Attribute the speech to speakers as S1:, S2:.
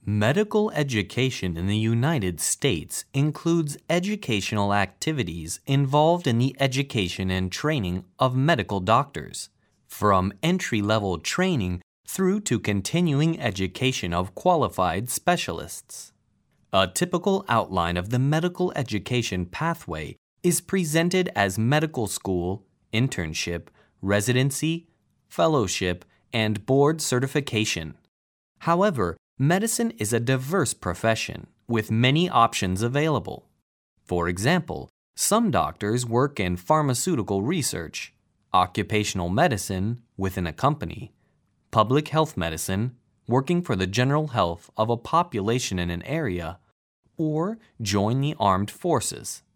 S1: Medical education in the United States includes educational activities involved in the education and training of medical doctors, from entry-level training through to continuing education of qualified specialists. A typical outline of the medical education pathway is presented as medical school, internship, residency, fellowship, and board certification. However, medicine is a diverse profession with many options available. For example, some doctors work in pharmaceutical research, occupational medicine within a company, public health medicine, working for the general health of a population in an area, or join the armed forces.